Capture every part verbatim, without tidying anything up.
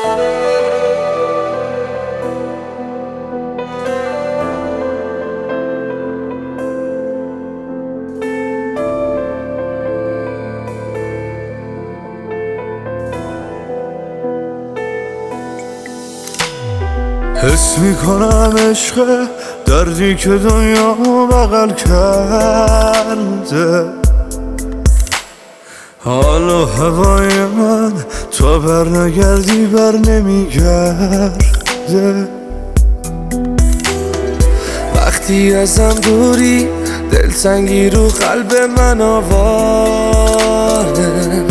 حس میکنم عشق دردی که دنیا بغل کرده، حال و هوای من تا بر نگردی بر نمیگرده. وقتی ازم دوری دلتنگی رو قلب من آواره،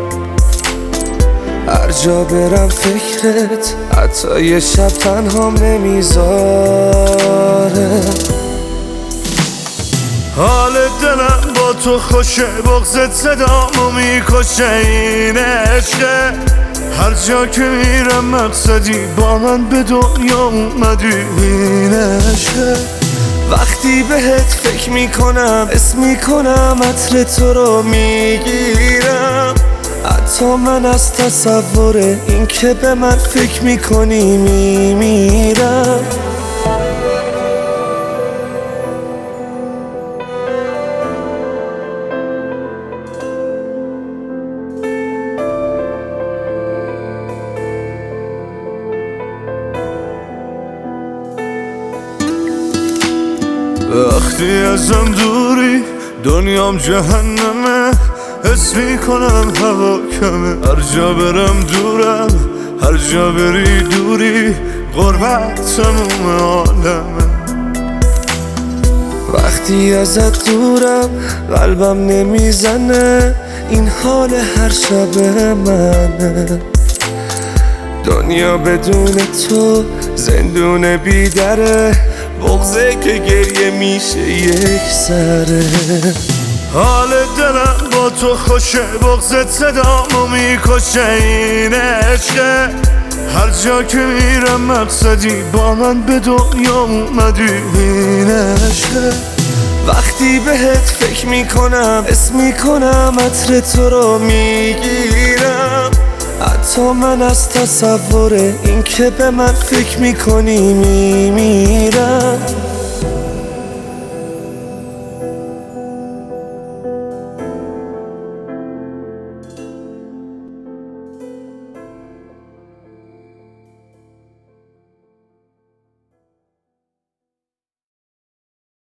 هر جا برم فکرت حتی یه شب تنهام نمیذاره. حال دلم با تو خوشه، بغضت صدامو میکشه، این عشقه. هر جا که میرم مقصدی با من به دنیا اومدی، این عشقه. وقتی بهت فکر میکنم اسم میکنم عطر تو رو میگیرم، حتی من از تصور این که به من فکر میکنی میمیرم. وقتی ازم دوری دنیام جهنمه، حس میکنم هوا کمه، هر جا برم دورم، هر جا بری دوری، غربت تموم عالمه. وقتی ازت دورم قلبم نمیزنه، این حال هر شب منه. دنیا بدون تو زندون بیدره، بغضه که گریه میشه یک سره. حال دلم با تو خوشه، بغضت صدامو میکشه، این عشقه. هر جا که میرم مقصدی با من به دنیا اومدی، این عشقه. وقتی بهت فکر میکنم اسم میکنم عطر تو رو میگیرم، حتی من از تصور این که به من فکر میکنی میمیرم.